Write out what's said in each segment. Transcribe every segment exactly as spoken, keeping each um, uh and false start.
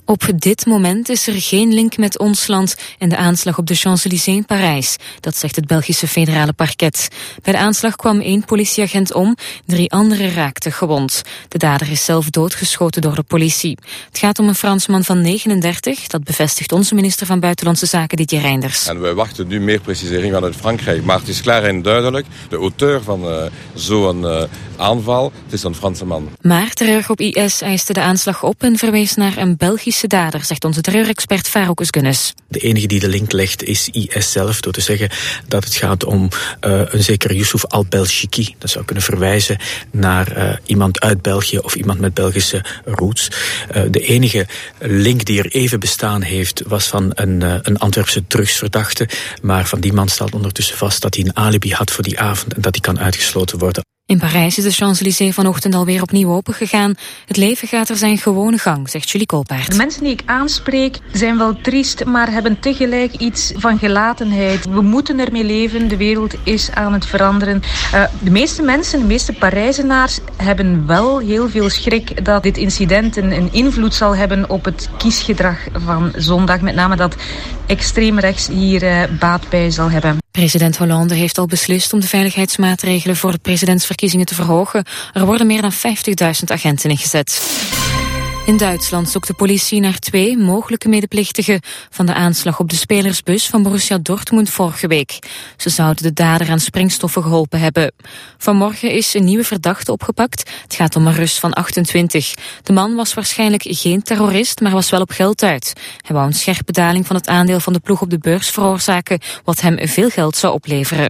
Op dit moment is er geen link met ons land en de aanslag op de Champs-Élysées in Parijs. Dat zegt het Belgische federale parket. Bij de aanslag kwam één politieagent om, drie anderen raakten gewond. De dader is zelf doodgeschoten door de politie. Het gaat om een Fransman van negenendertig, dat bevestigt onze minister van Buitenlandse Zaken Didier Reynders. En we wachten nu meer precisering vanuit Frankrijk. Maar het is klaar en duidelijk, de auteur van uh, zo'n uh, aanval, het is een Franse man. Maar terreur op I S eiste de aanslag op en verwees naar een Belgisch dader, zegt onze terreurexpert Farouk Usgunes. De enige die de link legt is I S zelf, door te zeggen dat het gaat om uh, een zekere Youssouf al-Belchiki. Dat zou kunnen verwijzen naar uh, iemand uit België of iemand met Belgische roots. Uh, de enige link die er even bestaan heeft was van een, uh, een Antwerpse drugsverdachte, maar van die man staat ondertussen vast dat hij een alibi had voor die avond en dat hij kan uitgesloten worden. In Parijs is de Champs-Élysées vanochtend alweer opnieuw opengegaan. Het leven gaat er zijn gewone gang, zegt Julie Koolpaert. De mensen die ik aanspreek zijn wel triest, maar hebben tegelijk iets van gelatenheid. We moeten ermee leven, de wereld is aan het veranderen. Uh, de meeste mensen, de meeste Parijzenaars hebben wel heel veel schrik dat dit incident een, een invloed zal hebben op het kiesgedrag van zondag. Met name dat extreem rechts hier uh, baat bij zal hebben. President Hollande heeft al beslist om de veiligheidsmaatregelen voor de presidentsverkiezingen te verhogen. Er worden meer dan vijftigduizend agenten ingezet. In Duitsland zoekt de politie naar twee mogelijke medeplichtigen van de aanslag op de spelersbus van Borussia Dortmund vorige week. Ze zouden de dader aan springstoffen geholpen hebben. Vanmorgen is een nieuwe verdachte opgepakt. Het gaat om een Rus van achtentwintig. De man was waarschijnlijk geen terrorist, maar was wel op geld uit. Hij wou een scherpe daling van het aandeel van de ploeg op de beurs veroorzaken, wat hem veel geld zou opleveren.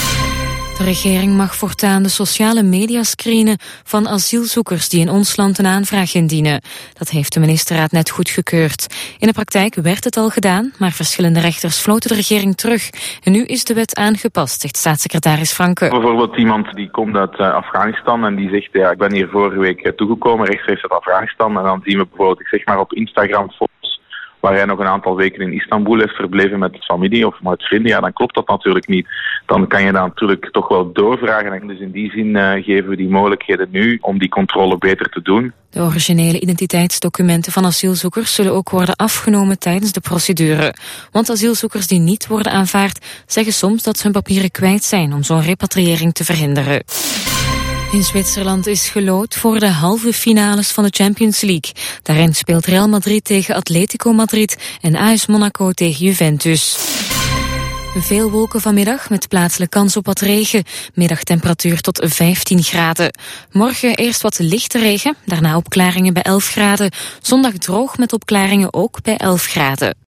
De regering mag voortaan de sociale media screenen van asielzoekers die in ons land een aanvraag indienen. Dat heeft de ministerraad net goedgekeurd. In de praktijk werd het al gedaan, maar verschillende rechters floten de regering terug. En nu is de wet aangepast, zegt staatssecretaris Franke. Bijvoorbeeld iemand die komt uit uh, Afghanistan en die zegt, ja, ik ben hier vorige week uh, toegekomen, rechtstreeks uit Afghanistan. En dan zien we bijvoorbeeld, ik zeg maar op Instagram foto's waar hij nog een aantal weken in Istanbul heeft verbleven met familie of met vrienden, ja, dan klopt dat natuurlijk niet. Dan kan je dat natuurlijk toch wel doorvragen. En dus in die zin uh, geven we die mogelijkheden nu om die controle beter te doen. De originele identiteitsdocumenten van asielzoekers zullen ook worden afgenomen tijdens de procedure. Want asielzoekers die niet worden aanvaard zeggen soms dat ze hun papieren kwijt zijn om zo'n repatriëring te verhinderen. In Zwitserland is gelood voor de halve finales van de Champions League. Daarin speelt Real Madrid tegen Atletico Madrid en A S Monaco tegen Juventus. Veel wolken vanmiddag met plaatselijk kans op wat regen. Middagtemperatuur tot vijftien graden. Morgen eerst wat lichte regen, daarna opklaringen bij elf graden. Zondag droog met opklaringen ook bij elf graden.